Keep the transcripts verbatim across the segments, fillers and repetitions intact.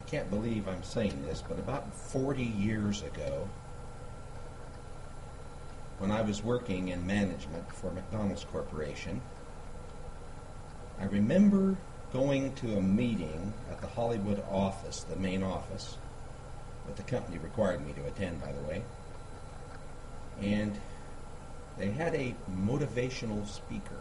can't believe I'm saying this, but about forty years ago, when I was working in management for McDonald's Corporation, I remember going to a meeting at the Hollywood office, the main office, that the company required me to attend, by the way, and they had a motivational speaker.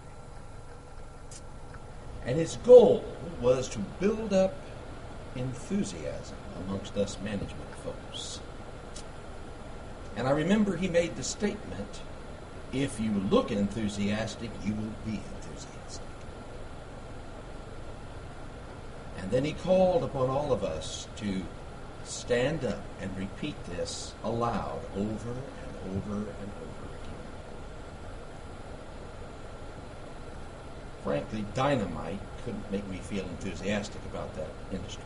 And his goal was to build up enthusiasm amongst us management folks. And I remember he made the statement, if you look enthusiastic, you will be enthusiastic. And then he called upon all of us to stand up and repeat this aloud over and over and over again. Frankly, dynamite couldn't make me feel enthusiastic about that industry.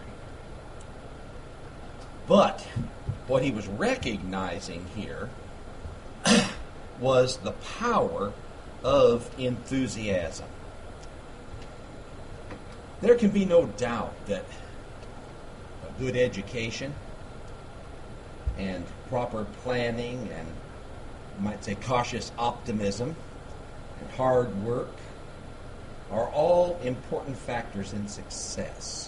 But what he was recognizing here was the power of enthusiasm. There can be no doubt that a good education and proper planning and, you might say, cautious optimism and hard work are all important factors in success.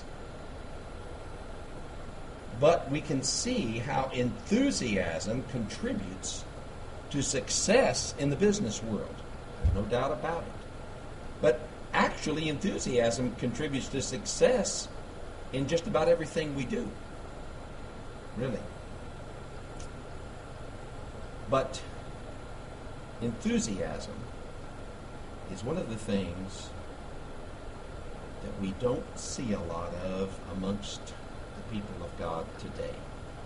But we can see how enthusiasm contributes to success in the business world. There's no doubt about it. But actually, enthusiasm contributes to success in just about everything we do. Really. But enthusiasm is one of the things that we don't see a lot of amongst the people of God today.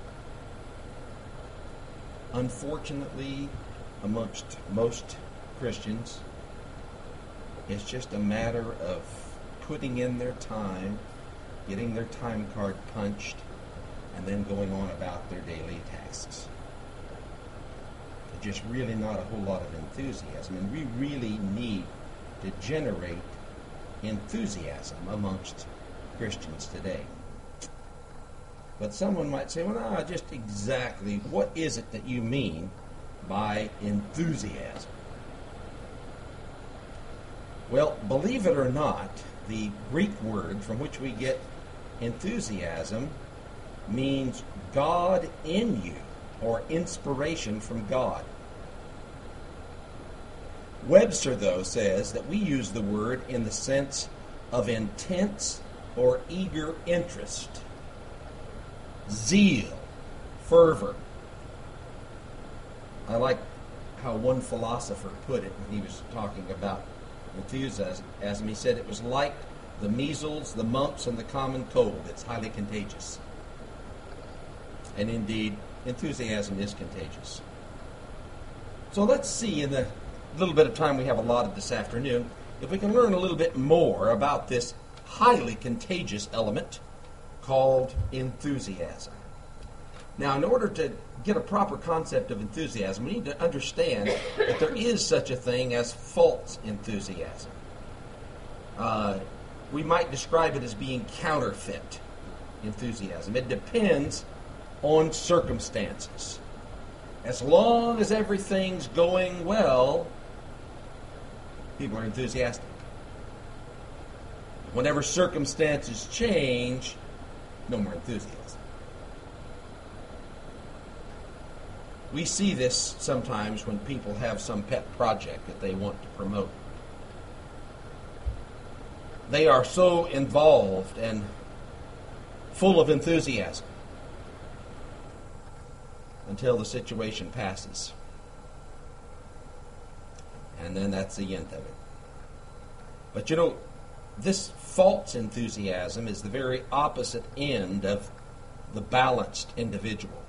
Unfortunately, amongst most Christians, it's just a matter of putting in their time, getting their time card punched, and then going on about their daily tasks. There's just really not a whole lot of enthusiasm, and we really need to generate enthusiasm amongst Christians today. But someone might say, well, no, just exactly what is it that you mean by enthusiasm? Well, believe it or not, the Greek word from which we get enthusiasm means God in you, or inspiration from God. Webster, though, says that we use the word in the sense of intense or eager interest, zeal, fervor. I like how one philosopher put it when he was talking about enthusiasm. He said it was like the measles, the mumps, and the common cold. It's highly contagious. And indeed, enthusiasm is contagious. So let's see, in the little bit of time we have allotted this afternoon, if we can learn a little bit more about this highly contagious element called enthusiasm. Now, in order to get a proper concept of enthusiasm, we need to understand that there is such a thing as false enthusiasm. Uh, we might describe it as being counterfeit enthusiasm. It depends on circumstances. As long as everything's going well, people are enthusiastic. Whenever circumstances change, no more enthusiasm. We see this sometimes when people have some pet project that they want to promote. They are so involved and full of enthusiasm until the situation passes. And then that's the end of it. But you know, this false enthusiasm is the very opposite end of the balanced individual.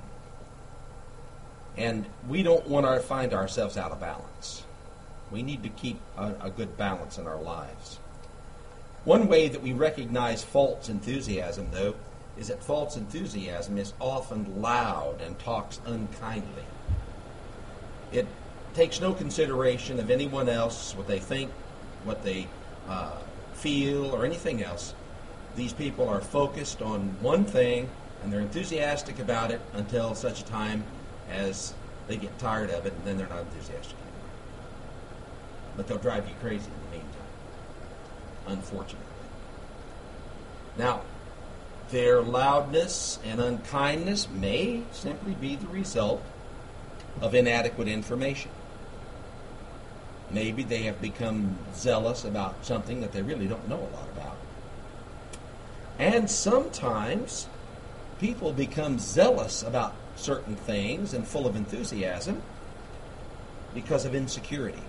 And we don't want to find ourselves out of balance. We need to keep a, a good balance in our lives. One way that we recognize false enthusiasm, though, is that false enthusiasm is often loud and talks unkindly. It takes no consideration of anyone else, what they think, what they uh, feel, or anything else. These people are focused on one thing, And they're enthusiastic about it until such a time as they get tired of it, and then they're not enthusiastic anymore. But they'll drive you crazy in the meantime, unfortunately. Now, their loudness and unkindness may simply be the result of inadequate information. Maybe they have become zealous about something that they really don't know a lot about. And sometimes people become zealous about certain things and full of enthusiasm because of insecurity.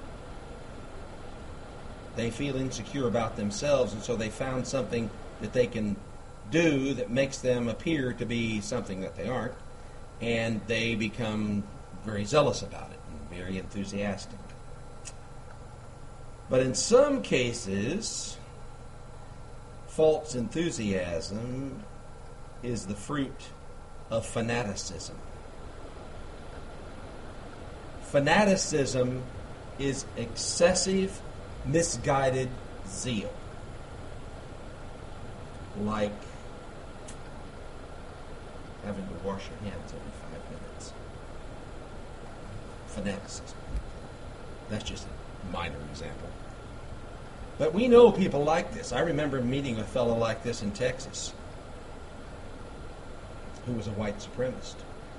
They feel insecure about themselves, and so they found something that they can do that makes them appear to be something that they aren't, and they become very zealous about it and very enthusiastic. But in some cases, false enthusiasm is the fruit of fanaticism. Fanaticism is excessive, misguided zeal. Like having to wash your hands every five minutes. Fanaticism. That's just a minor example. But we know people like this. I remember meeting a fellow like this in Texas who was a white supremacist.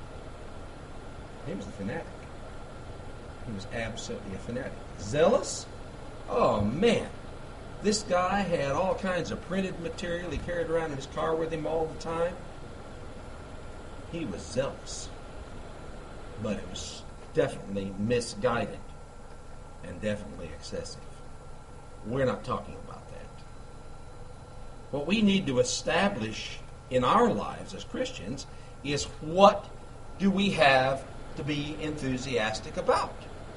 He was a fanatic. He was absolutely a fanatic. Zealous? Oh, man. This guy had all kinds of printed material he carried around in his car with him all the time. He was zealous. But it was definitely misguided and definitely excessive. We're not talking about that. What we need to establish in our lives as Christians is, what do we have to be enthusiastic about?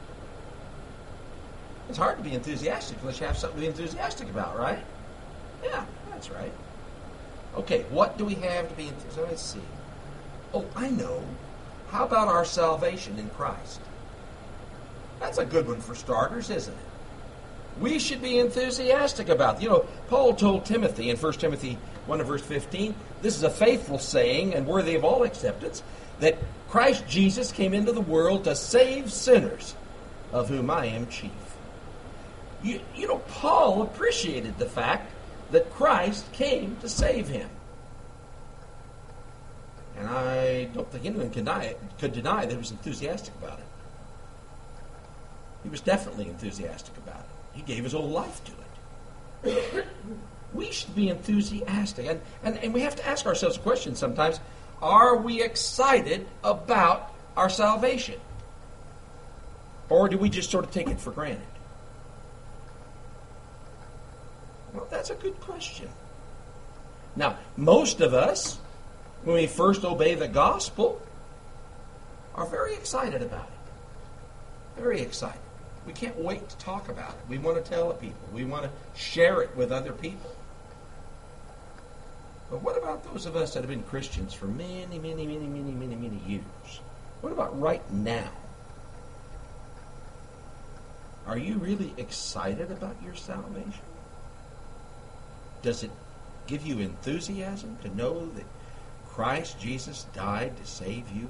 It's hard to be enthusiastic unless you have something to be enthusiastic about, right? Yeah, that's right. Okay, what do we have to be enthusiastic? Let's see. Oh, I know. How about our salvation in Christ? That's a good one for starters, isn't it? We should be enthusiastic about it. You know, Paul told Timothy in First Timothy one and verse fifteen, this is a faithful saying and worthy of all acceptance, that Christ Jesus came into the world to save sinners, of whom I am chief. You, you know, Paul appreciated the fact that Christ came to save him. And I don't think anyone could deny, could deny that he was enthusiastic about it. He was definitely enthusiastic about it. He gave his whole life to it. We should be enthusiastic. And, and, and we have to ask ourselves a question sometimes. Are we excited about our salvation? Or do we just sort of take it for granted? Well, that's a good question. Now, most of us, when we first obey the gospel, are very excited about it. Very excited. We can't wait to talk about it. We want to tell people. We want to share it with other people. But what about those of us that have been Christians for many, many, many, many, many, many years? What about right now? Are you really excited about your salvation? Does it give you enthusiasm to know that Christ Jesus died to save you?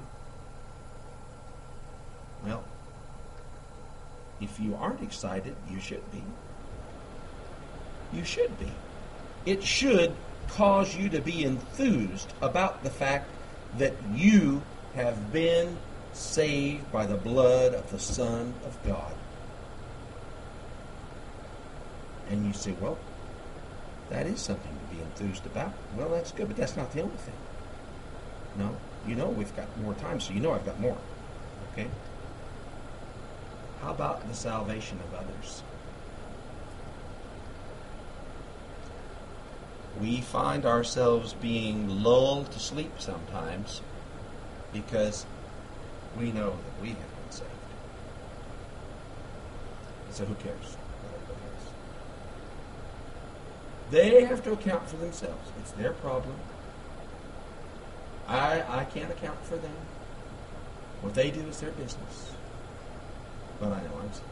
Well, if you aren't excited, you should be. You should be. It should cause you to be enthused about the fact that you have been saved by the blood of the Son of God. And you say, well, that is something to be enthused about. Well, that's good, but that's not the only thing. No, you know we've got more time, so you know I've got more. Okay? How about the salvation of others? We find ourselves being lulled to sleep sometimes because we know that we have been saved. So who cares what everybody else? They have to account for themselves. It's their problem. I, I can't account for them. What they do is their business. But I know I'm saved.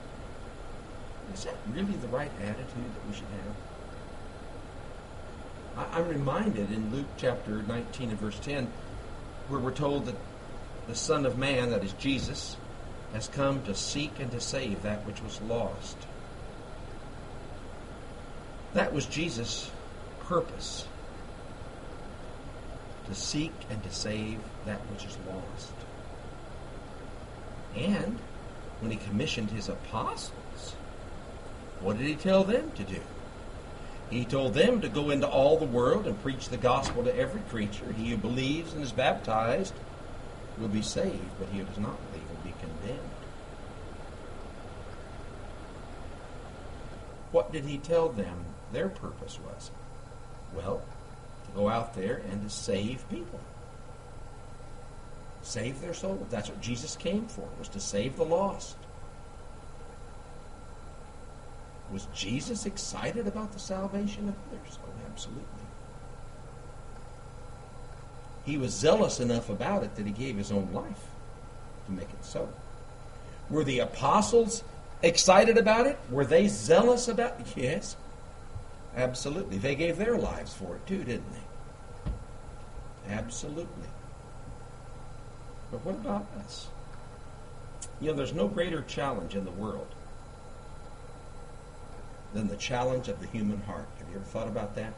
Is that really the right attitude that we should have? I, I'm reminded in Luke chapter nineteen and verse ten, where we're told that the Son of Man, that is Jesus, has come to seek and to save that which was lost. That was Jesus' purpose, to seek and to save that which is lost. And when he commissioned his apostles, what did he tell them to do? He told them to go into all the world and preach the gospel to every creature. He who believes and is baptized will be saved, but he who does not believe will be condemned. What did he tell them their purpose was? Well, to go out there and to save people. Save their souls. That's what Jesus came for, was to save the lost. Was Jesus excited about the salvation of others? Oh, absolutely. He was zealous enough about it that he gave his own life to make it so. Were the apostles excited about it? Were they zealous about it? Yes, absolutely. They gave their lives for it too, didn't they? Absolutely. But what about us? You know, there's no greater challenge in the world than the challenge of the human heart. Have you ever thought about that?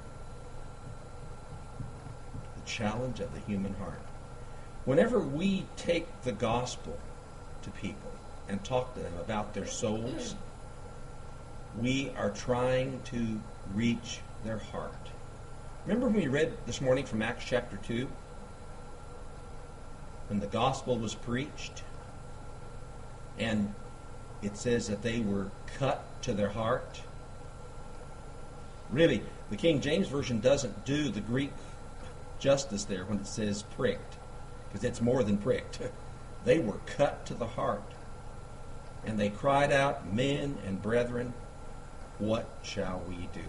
The challenge of the human heart. Whenever we take the gospel to people and talk to them about their souls, we are trying to reach their heart. Remember when we read this morning from Acts chapter two? When the gospel was preached, and it says that they were cut to their heart. Really, the King James Version doesn't do the Greek justice there when it says pricked, because it's more than pricked. They were cut to the heart. And they cried out, "Men and brethren, what shall we do?"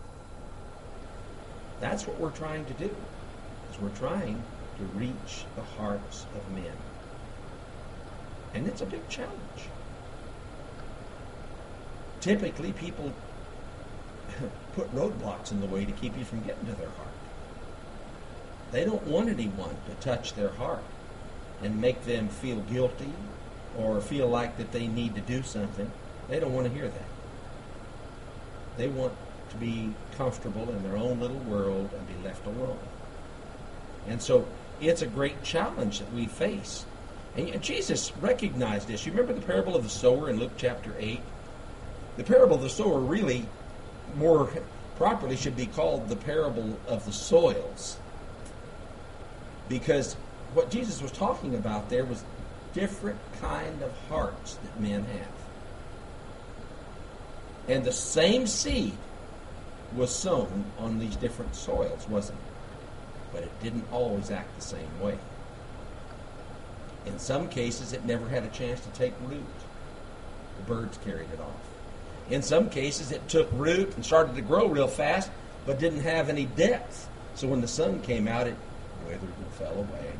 That's what we're trying to do. Is we're trying to reach the hearts of men. And it's a big challenge. Typically, people put roadblocks in the way to keep you from getting to their heart. They don't want anyone to touch their heart and make them feel guilty or feel like that they need to do something. They don't want to hear that. They want to be comfortable in their own little world and be left alone. And so it's a great challenge that we face. And Jesus recognized this. You remember the parable of the sower in Luke chapter eight? The parable of the sower really, more properly, should be called the parable of the soils. Because what Jesus was talking about there was different kind of hearts that men have. And the same seed was sown on these different soils, wasn't it? But it didn't always act the same way. In some cases, it never had a chance to take root. The birds carried it off. In some cases, it took root and started to grow real fast, but didn't have any depth. So when the sun came out, it withered and fell away.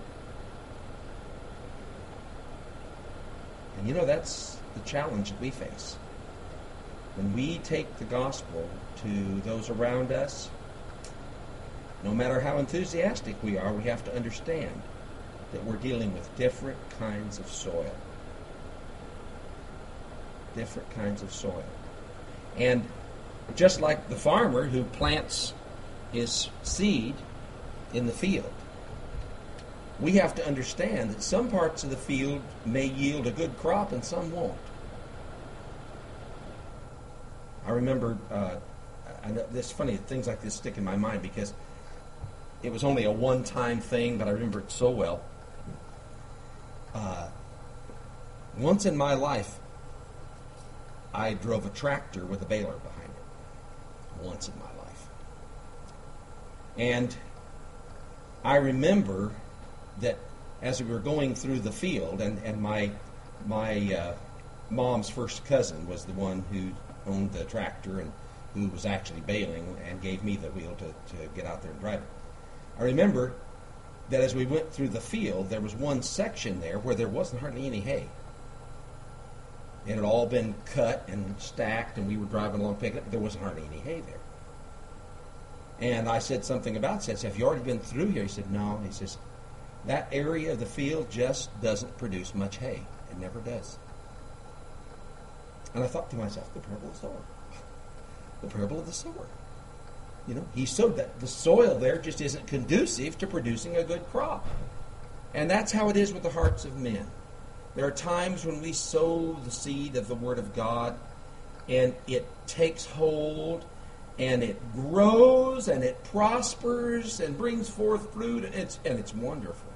And you know, that's the challenge that we face. When we take the gospel to those around us, no matter how enthusiastic we are, we have to understand that we're dealing with different kinds of soil. Different kinds of soil. And just like the farmer who plants his seed in the field, we have to understand that some parts of the field may yield a good crop and some won't. I remember, uh, I know this funny, things like this stick in my mind because it was only a one-time thing, but I remember it so well. Uh, once in my life, I drove a tractor with a baler behind it. Once in my life. And I remember that as we were going through the field, and, and my my uh, mom's first cousin was the one who owned the tractor and who was actually baling and gave me the wheel to, to get out there and drive it. I remember that as we went through the field, there was one section there where there wasn't hardly any hay. It had all been cut and stacked, and we were driving along picking it, but there wasn't hardly any hay there. And I said something about it. I said, have you already been through here? He said, no. He says, that area of the field just doesn't produce much hay. It never does. And I thought to myself, the parable of the sower. The parable of the sower. You know, he sowed that. The soil there just isn't conducive to producing a good crop. And that's how it is with the hearts of men. There are times when we sow the seed of the Word of God, and it takes hold, and it grows, and it prospers, and brings forth fruit, and it's, and it's wonderful.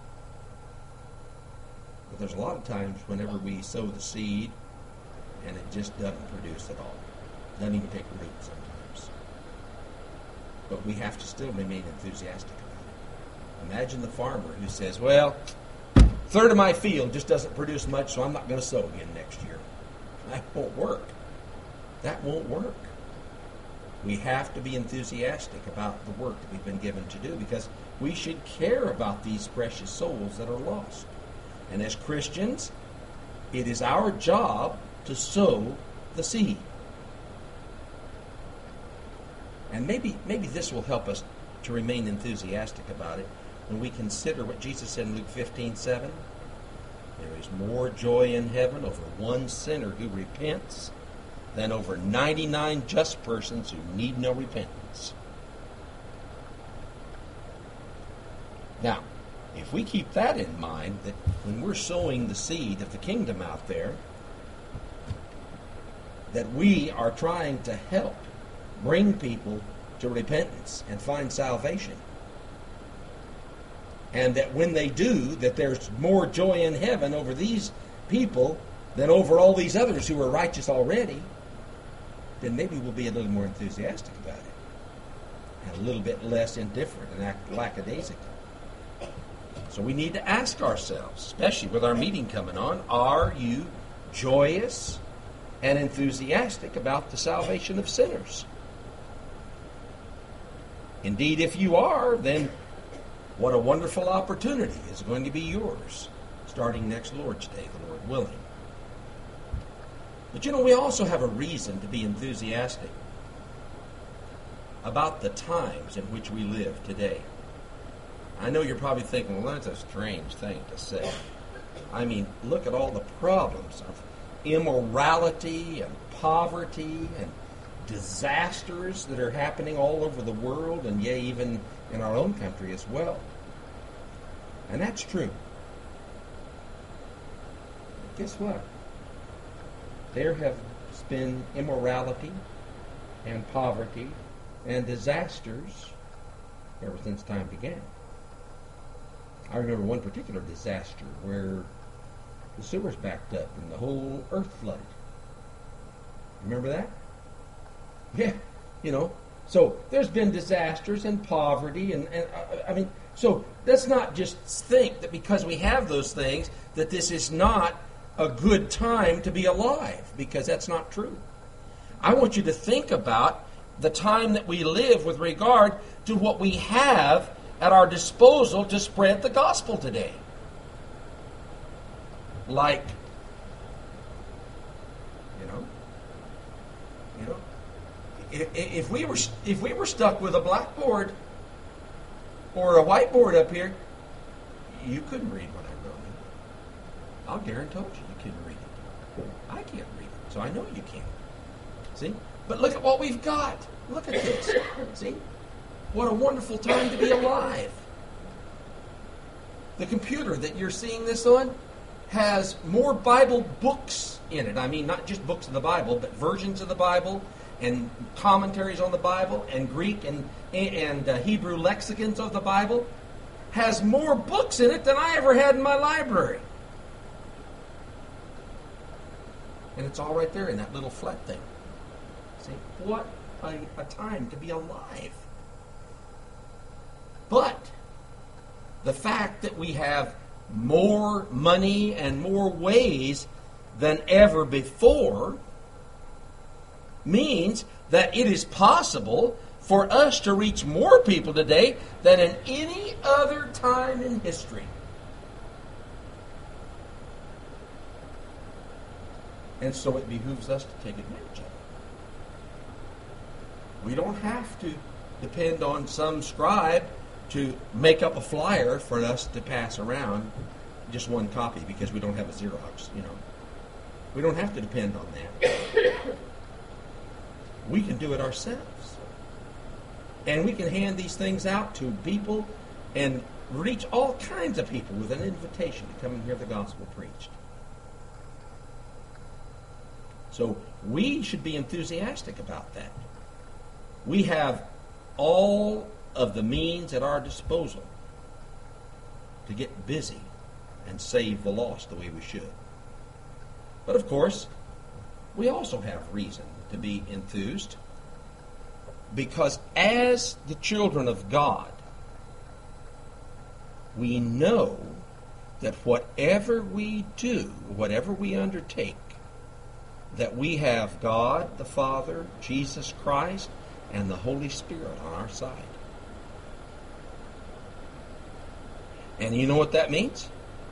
But there's a lot of times whenever we sow the seed, and it just doesn't produce at all. It doesn't even take root sometimes. But we have to still remain enthusiastic about it. Imagine the farmer who says, well, a third of my field just doesn't produce much, so I'm not going to sow again next year. That won't work. That won't work. We have to be enthusiastic about the work that we've been given to do, because we should care about these precious souls that are lost. And as Christians, it is our job to sow the seed. And maybe maybe this will help us to remain enthusiastic about it when we consider what Jesus said in Luke fifteen seven. There is more joy in heaven over one sinner who repents than over ninety-nine just persons who need no repentance. Now, if we keep that in mind, that when we're sowing the seed of the kingdom out there, that we are trying to help bring people to repentance and find salvation. And that when they do, that there's more joy in heaven over these people than over all these others who are righteous already, then maybe we'll be a little more enthusiastic about it. And a little bit less indifferent and act lackadaisical. So we need to ask ourselves, especially with our meeting coming on, are you joyous and enthusiastic about the salvation of sinners? Indeed, if you are, then what a wonderful opportunity is going to be yours, starting next Lord's Day, the Lord willing. But you know, we also have a reason to be enthusiastic about the times in which we live today. I know you're probably thinking, well, that's a strange thing to say. I mean, look at all the problems of immorality and poverty and disasters that are happening all over the world, and yea, even in our own country as well. And that's true. But guess what? There have been immorality and poverty and disasters ever since time began. I remember one particular disaster where the sewers backed up and the whole earth flooded. Remember that? Yeah, you know. So there's been disasters and poverty, and, and uh, I mean, so let's not just think that because we have those things that this is not a good time to be alive, because that's not true. I want you to think about the time that we live with regard to what we have at our disposal to spread the gospel today. Like, you know, you know, if, if we were if we were stuck with a blackboard or a whiteboard up here, you couldn't read what I wrote. I'll guarantee you, you couldn't read it. I can't read it, so I know you can't. See? But look at what we've got. Look at this. See? What a wonderful time to be alive. The computer that you're seeing this on has more Bible books in it. I mean, not just books of the Bible, but versions of the Bible and commentaries on the Bible and Greek and, and uh, Hebrew lexicons of the Bible. Has more books in it than I ever had in my library. And it's all right there in that little flat thing. See, what a, a time to be alive. But the fact that we have more money and more ways than ever before means that it is possible for us to reach more people today than in any other time in history. And so it behooves us to take advantage of it. We don't have to depend on some scribe to make up a flyer for us to pass around, just one copy, because we don't have a Xerox, you know. We don't have to depend on that. We can do it ourselves. And we can hand these things out to people and reach all kinds of people with an invitation to come and hear the gospel preached. So we should be enthusiastic about that. We have all of the means at our disposal to get busy and save the lost the way we should. But of course, we also have reason to be enthused, because as the children of God, we know that whatever we do, whatever we undertake, that we have God the Father, Jesus Christ, and the Holy Spirit on our side. And you know what that means?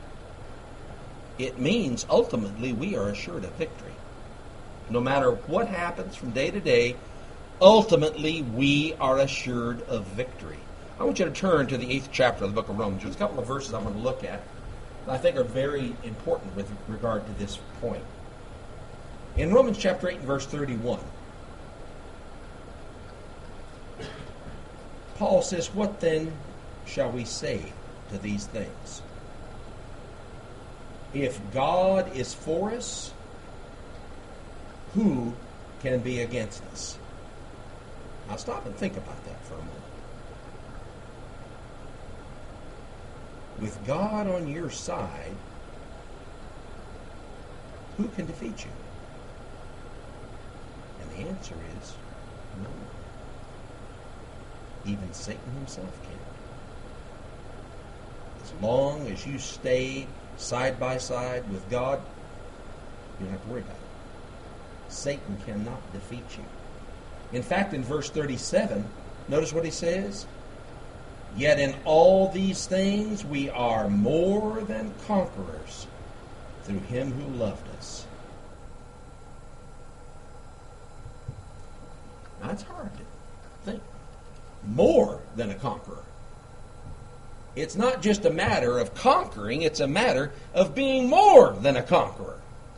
It means ultimately we are assured of victory. No matter what happens from day to day, ultimately we are assured of victory. I want you to turn to the eighth chapter of the book of Romans. There's a couple of verses I want to look at that I think are very important with regard to this point. In Romans chapter eight and verse thirty-one, Paul says, "What then shall we say to these things? If God is for us, who can be against us?" Now stop and think about that for a moment. With God on your side, who can defeat you? And the answer is no one. Even Satan himself can't. As long as you stay side by side with God, you don't have to worry about it. Satan cannot defeat you. In fact, in verse thirty-seven, notice what he says. "Yet in all these things we are more than conquerors through him who loved us." Now, it's hard to think. More than a conqueror. It's not just a matter of conquering, it's a matter of being more than a conqueror.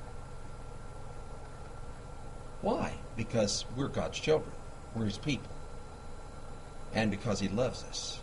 Why? Because we're God's children. We're his people. And because he loves us.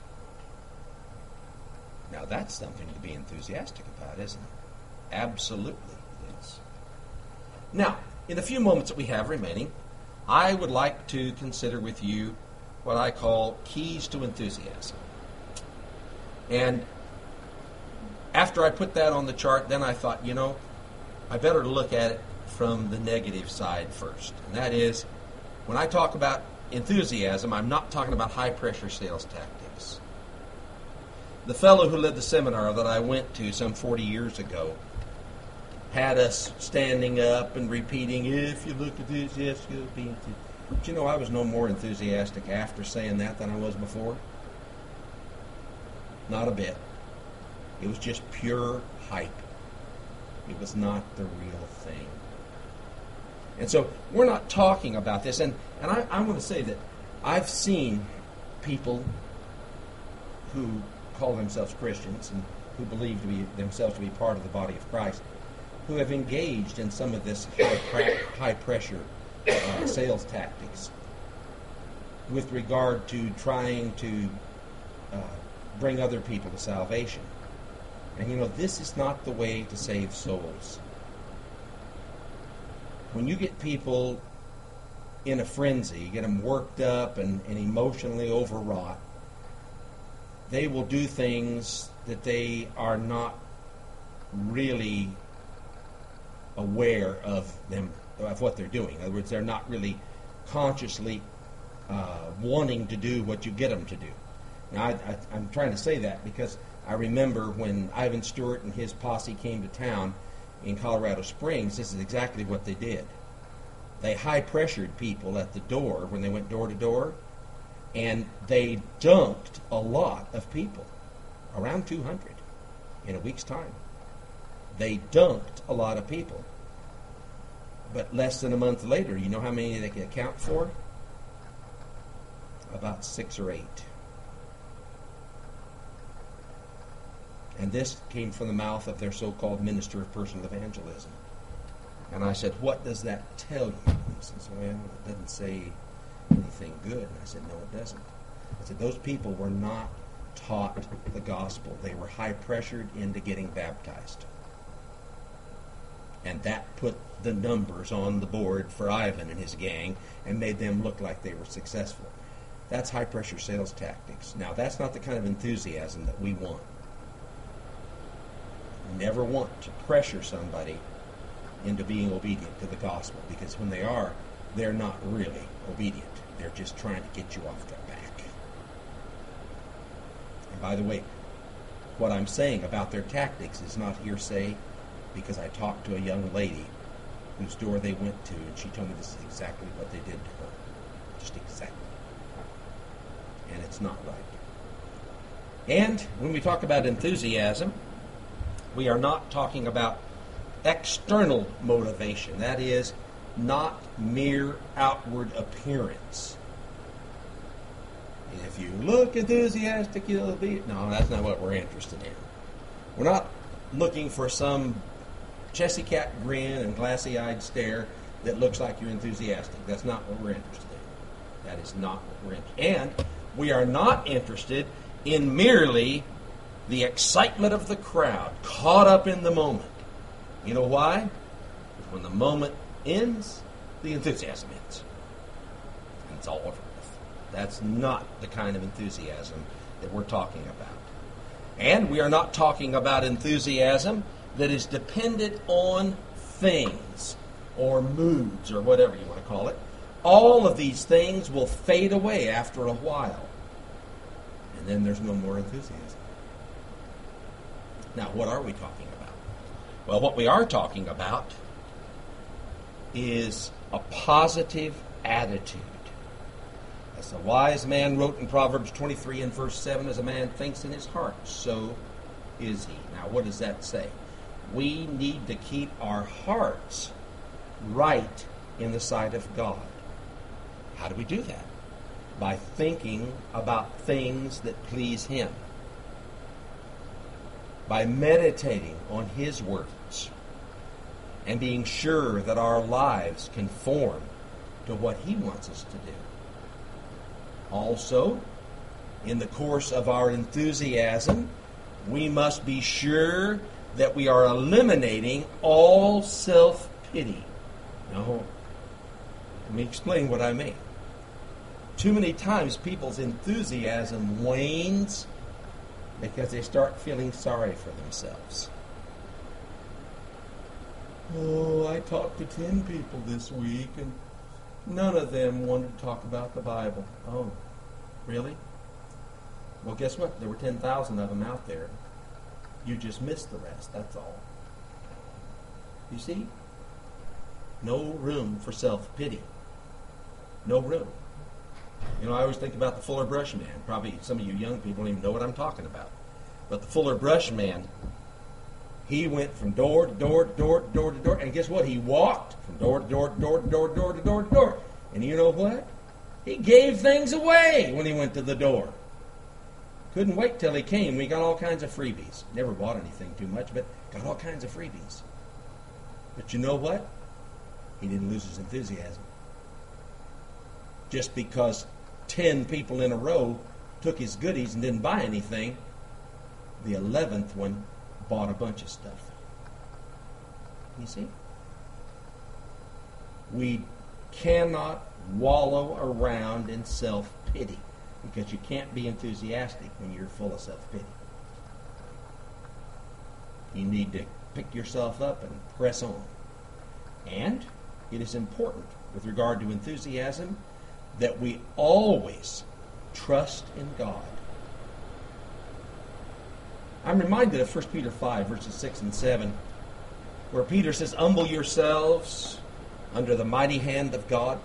Now that's something to be enthusiastic about, isn't it? Absolutely it is. Now, in the few moments that we have remaining, I would like to consider with you what I call keys to enthusiasm. And after I put that on the chart, then I thought, you know, I better look at it from the negative side first. And that is, when I talk about enthusiasm, I'm not talking about high-pressure sales tactics. The fellow who led the seminar that I went to some forty years ago had us standing up and repeating, "If you look at this, yes, you'll be enthusiastic." But you know, I was no more enthusiastic after saying that than I was before. Not a bit. It was just pure hype. It was not the real thing. And so we're not talking about this. And, and I, I want to say that I've seen people who call themselves Christians and who believe to be themselves to be part of the body of Christ, who have engaged in some of this high, pra- high pressure uh, sales tactics with regard to trying to uh, bring other people to salvation. And you know, this is not the way to save souls. When you get people in a frenzy, you get them worked up and, and emotionally overwrought, they will do things that they are not really aware of them, of what they're doing. In other words, they're not really consciously uh, wanting to do what you get them to do. Now, I, I, I'm trying to say that because I remember when Ivan Stewart and his posse came to town in Colorado Springs, this is exactly what they did. They high-pressured people at the door when they went door to door, and they dunked a lot of people, around two hundred, in a week's time. They dunked a lot of people. But less than a month later, you know how many they could account for? about six or eight. And this came from the mouth of their so-called minister of personal evangelism. And I said, what does that tell you? And he says, well, it doesn't say anything good. And I said, no, it doesn't. I said, those people were not taught the gospel. They were high-pressured into getting baptized. And that put the numbers on the board for Ivan and his gang and made them look like they were successful. That's high-pressure sales tactics. Now, that's not the kind of enthusiasm that we want. Never want to pressure somebody into being obedient to the gospel, because when they are, they're not really obedient. They're just trying to get you off their back. And by the way, what I'm saying about their tactics is not hearsay, because I talked to a young lady whose door they went to, and she told me this is exactly what they did to her. Just exactly. And it's not right. And when we talk about enthusiasm, we are not talking about external motivation. That is, not mere outward appearance. If you look enthusiastic, you'll be... No, that's not what we're interested in. We're not looking for some Chessy cat grin and glassy-eyed stare that looks like you're enthusiastic. That's not what we're interested in. That is not what we're interested in. And we are not interested in merely the excitement of the crowd, caught up in the moment. You know why? Because when the moment ends, the enthusiasm ends. And it's all over with. That's not the kind of enthusiasm that we're talking about. And we are not talking about enthusiasm that is dependent on things or moods or whatever you want to call it. All of these things will fade away after a while. And then there's no more enthusiasm. Now, what are we talking about? Well, what we are talking about is a positive attitude. As the wise man wrote in Proverbs twenty-three and verse seven, as a man thinks in his heart, so is he. Now, what does that say? We need to keep our hearts right in the sight of God. How do we do that? By thinking about things that please Him. By meditating on His words and being sure that our lives conform to what He wants us to do. Also, in the course of our enthusiasm, we must be sure that we are eliminating all self-pity. Now, let me explain what I mean. Too many times people's enthusiasm wanes because they start feeling sorry for themselves. Oh, I talked to ten people this week, and none of them wanted to talk about the Bible. Oh, really? Well, guess what? There were ten thousand of them out there. You just missed the rest, that's all. You see? No room for self-pity. No room. You know, I always think about the Fuller Brush Man. Probably some of you young people don't even know what I'm talking about. But the Fuller Brush Man, he went from door to door to door to door to door, and guess what? He walked from door to door to door to door to door to door to door. And you know what? He gave things away when he went to the door. Couldn't wait till he came. We got all kinds of freebies. Never bought anything too much, but got all kinds of freebies. But you know what? He didn't lose his enthusiasm. Just because ten people in a row took his goodies and didn't buy anything, the eleventh one bought a bunch of stuff. You see? We cannot wallow around in self-pity, because you can't be enthusiastic when you're full of self-pity. You need to pick yourself up and press on. And it is important, with regard to enthusiasm, that we always trust in God. I'm reminded of First Peter five, verses six and seven, where Peter says, "Humble yourselves under the mighty hand of God,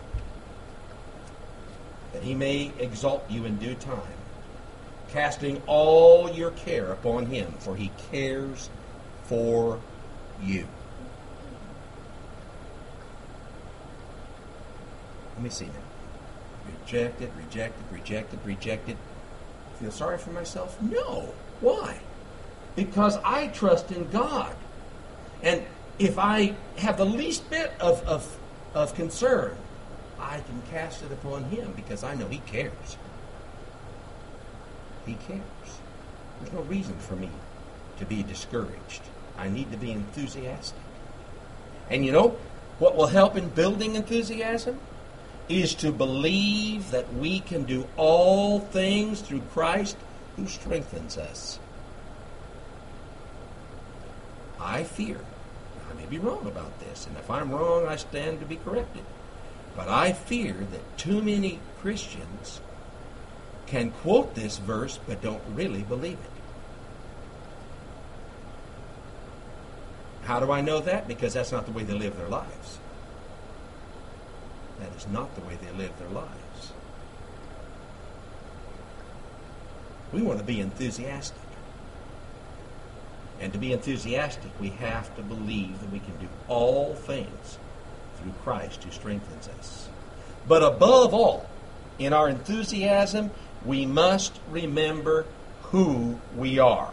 that He may exalt you in due time, casting all your care upon Him, for He cares for you." Let me see now. Rejected, rejected, rejected, rejected. Feel sorry for myself? No. Why? Because I trust in God. And if I have the least bit of, of, of concern, I can cast it upon Him because I know He cares. He cares. There's no reason for me to be discouraged. I need to be enthusiastic. And you know what will help in building enthusiasm? Is to believe that we can do all things through Christ who strengthens us. I fear, I may be wrong about this, and if I'm wrong, I stand to be corrected. But I fear that too many Christians can quote this verse but don't really believe it. How do I know that? Because that's not the way they live their lives. That is not the way they live their lives. We want to be enthusiastic. And to be enthusiastic, we have to believe that we can do all things through Christ who strengthens us. But above all, in our enthusiasm, we must remember who we are.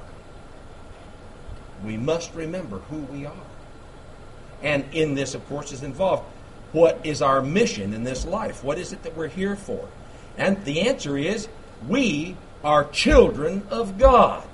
We must remember who we are. And in this, of course, is involved what is our mission in this life? What is it that we're here for? And the answer is, we are children of God.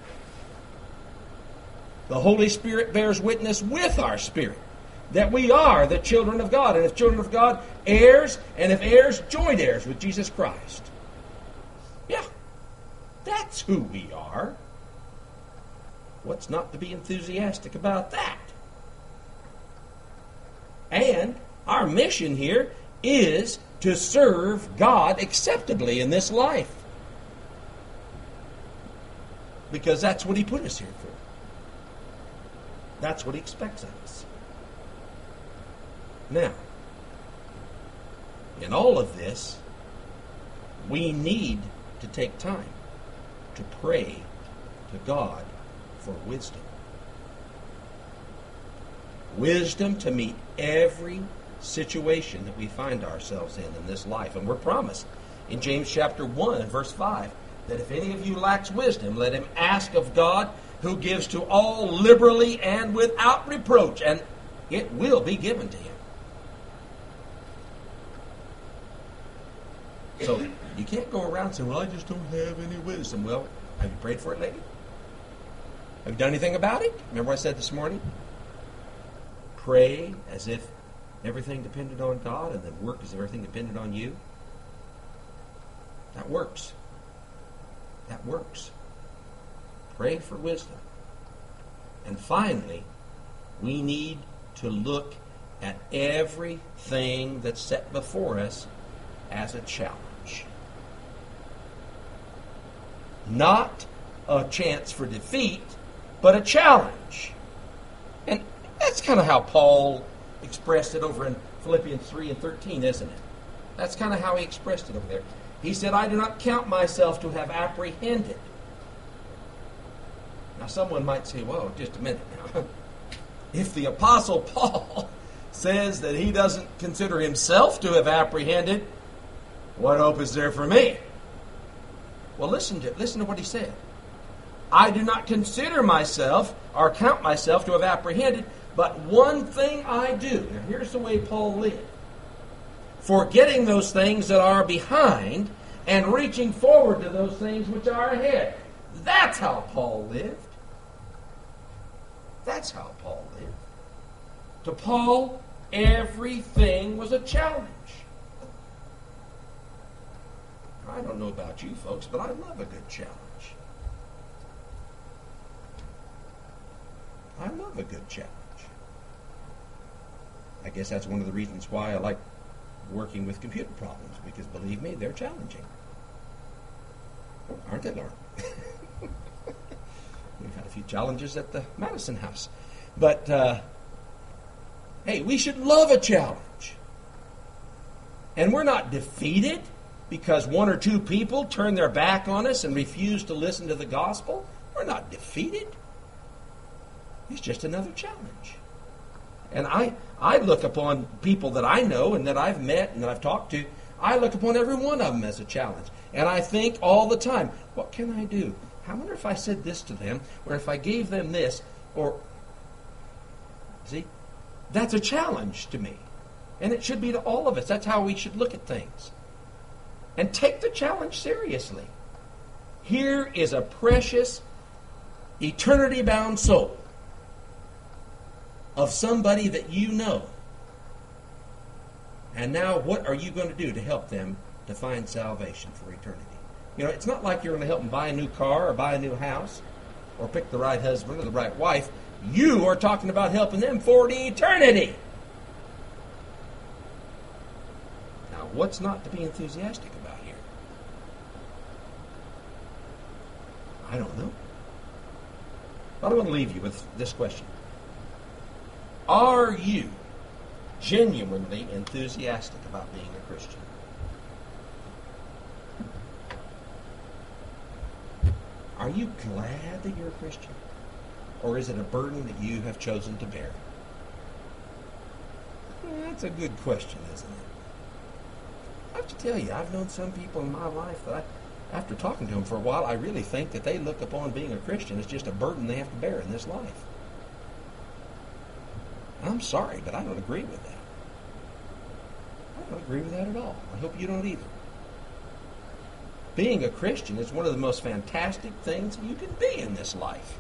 The Holy Spirit bears witness with our spirit that we are the children of God. And if children of God, heirs, and if heirs, joint heirs with Jesus Christ. Yeah, that's who we are. What's not to be enthusiastic about that? And our mission here is to serve God acceptably in this life. Because that's what He put us here for. That's what He expects of us. Now, in all of this, we need to take time to pray to God for wisdom. Wisdom to meet every situation that we find ourselves in in this life. And we're promised in James chapter one and verse five that if any of you lacks wisdom, let him ask of God, who gives to all liberally and without reproach, and it will be given to him. So you can't go around saying, well, I just don't have any wisdom. Well, have you prayed for it lately? Have you done anything about it? Remember what I said this morning? Pray as if everything depended on God, and then work as if everything depended on you. That works. That works. Pray for wisdom. And finally, we need to look at everything that's set before us as a challenge. Not a chance for defeat, but a challenge. And that's kind of how Paul expressed it over in Philippians three and thirteen, isn't it? That's kind of how he expressed it over there. He said, I do not count myself to have apprehended. Now someone might say, whoa, just a minute now. If the Apostle Paul says that he doesn't consider himself to have apprehended, what hope is there for me? Well, listen to listen to what he said. I do not consider myself or count myself to have apprehended, but one thing I do. Now here's the way Paul lived. Forgetting those things that are behind and reaching forward to those things which are ahead. That's how Paul lived. That's how Paul lived. To Paul, everything was a challenge. I don't know about you folks, but I love a good challenge. I love a good challenge. I guess that's one of the reasons why I like working with computer problems, because believe me, they're challenging. Aren't they, Lauren? We've had a few challenges at the Madison House. But, uh, hey, we should love a challenge. And we're not defeated because one or two people turn their back on us and refuse to listen to the gospel. We're not defeated. It's just another challenge. And I, I look upon people that I know and that I've met and that I've talked to, I look upon every one of them as a challenge. And I think all the time, what can I do? I wonder if I said this to them, or if I gave them this, or... See? That's a challenge to me. And it should be to all of us. That's how we should look at things. And take the challenge seriously. Here is a precious, eternity-bound soul of somebody that you know. And now what are you going to do to help them to find salvation for eternity? You know, it's not like you're going to help them buy a new car or buy a new house or pick the right husband or the right wife. You are talking about helping them for the eternity. Now, what's not to be enthusiastic about here? I don't know. But I want to leave you with this question. Are you genuinely enthusiastic about being a Christian? Are you glad that you're a Christian? Or is it a burden that you have chosen to bear? That's a good question, isn't it? I have to tell you, I've known some people in my life that I, after talking to them for a while, I really think that they look upon being a Christian as just a burden they have to bear in this life. I'm sorry, but I don't agree with that. I don't agree with that at all. I hope you don't either. Being a Christian is one of the most fantastic things you can be in this life.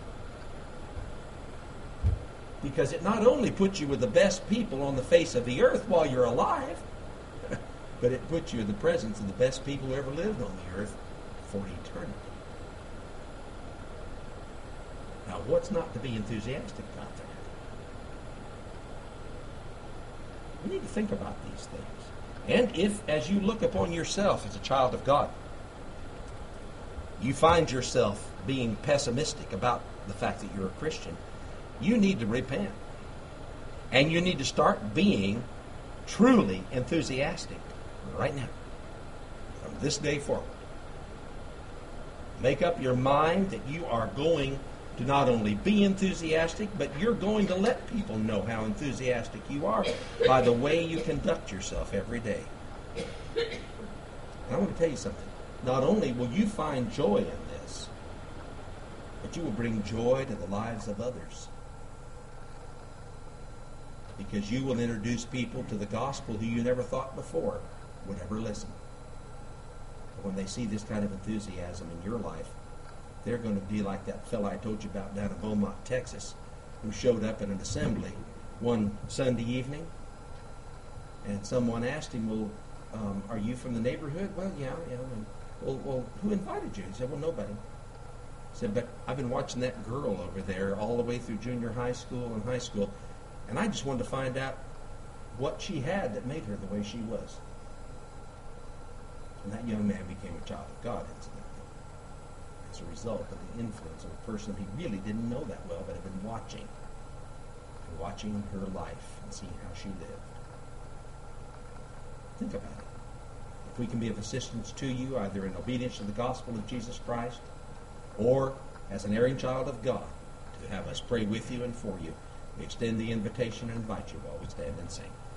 Because it not only puts you with the best people on the face of the earth while you're alive, but it puts you in the presence of the best people who ever lived on the earth for eternity. Now, what's not to be enthusiastic about that? We need to think about these things. And if, as you look upon yourself as a child of God, you find yourself being pessimistic about the fact that you're a Christian, you need to repent. And you need to start being truly enthusiastic right now, from this day forward. Make up your mind that you are going to not only be enthusiastic, but you're going to let people know how enthusiastic you are by the way you conduct yourself every day. And I want to tell you something. Not only will you find joy in this, but you will bring joy to the lives of others. Because you will introduce people to the gospel who you never thought before would ever listen. But when they see this kind of enthusiasm in your life, they're going to be like that fellow I told you about down in Beaumont, Texas, who showed up in an assembly one Sunday evening, and someone asked him, well, um, are you from the neighborhood? Well, yeah, yeah. And, well, well, who invited you? He said, well, nobody. He said, but I've been watching that girl over there all the way through junior high school and high school, and I just wanted to find out what she had that made her the way she was. And that young man became a child of God, incidentally, as a result of the influence of a person he really didn't know that well, but had been watching, and watching her life and seeing how she lived. Think about it. If we can be of assistance to you, either in obedience to the gospel of Jesus Christ, or as an erring child of God, to have us pray with you and for you, we extend the invitation and invite you while we stand and sing.